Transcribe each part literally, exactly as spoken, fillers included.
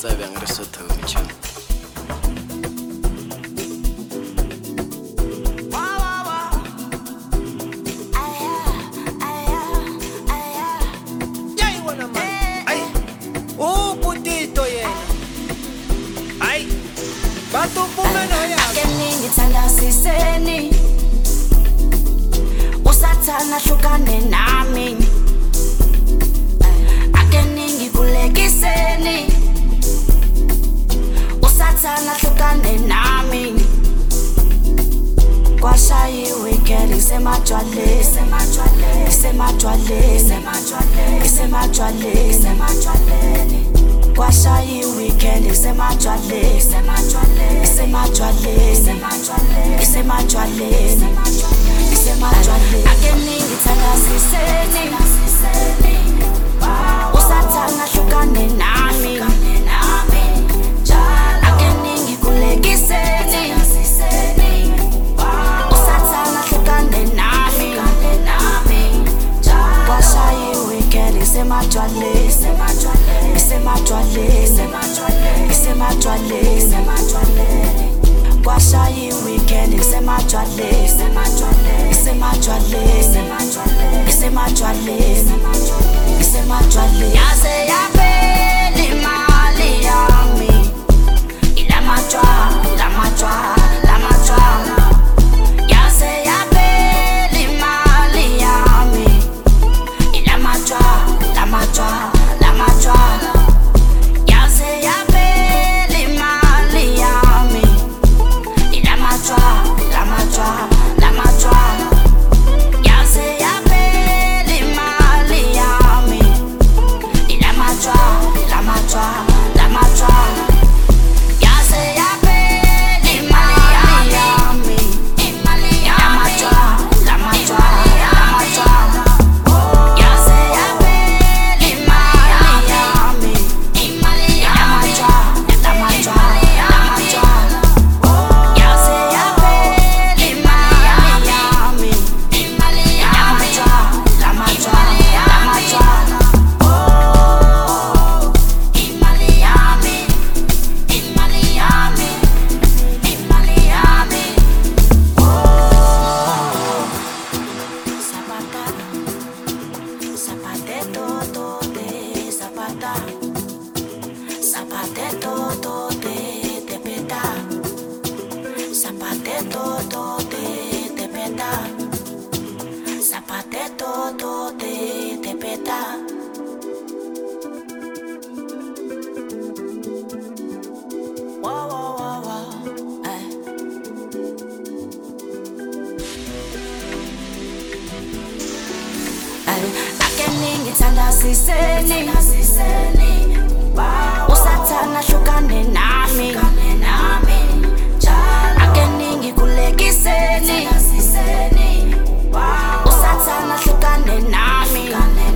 tsa bjang re sothotše. Ngithanda siseni usathana hlukane nami akeningi kulekiseni usathana hlukane nami kwashayiwe weekend isemajwaleni isemajwaleni isemajwaleni isemajwaleni kwashayiwe weekend isemajwaleni isemajwaleni isemajwaleni isemajwaleni isemajwaleni akeningi ngithanda siseni usathana hlukane nami akeningi kulekiseni usathana hlukane nami kwashayiwe weekend isemajwaleni isemajwaleni isemajwaleni kwashayiwe weekend isemajwaleni isemajwaleni isemajwaleni isemajwaleni yaze yaphela imali yami ilamajwa lamajwa lamajwa yaze yaphela imali yami ilamajwa lamajwa lamajwa yaze yaphela imali yami ilamajwa lamajwa lamajwa yaze yaphela imali yami ilamajwa lamajwa lamajwa yaze yaphela imali yami ilamajwa lamajwa lamajwa yaze yaphela imali yami ilamajwa lamajwa lamajwa yaze yaphela imali yami ilamajwa lamajwa lamajwa imali yami imali yami imali yami zapata zapateto tote zapata zapateto tote tepeta zapateto tote tepeta zapateto tote tepeta wow wow wow wow eh. Akeningi ngithanda siseni usathana hlukane nami akeningi kulekiseni usathana hlukane nami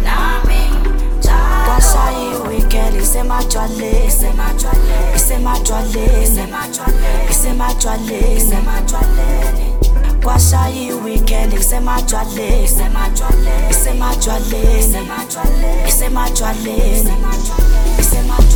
kwashayiwe weekend isemajwaleni isemajwaleni isemajwaleni kwashayiwe weekend isemajwaleni isemajwaleni isemajwaleni isemajwaleni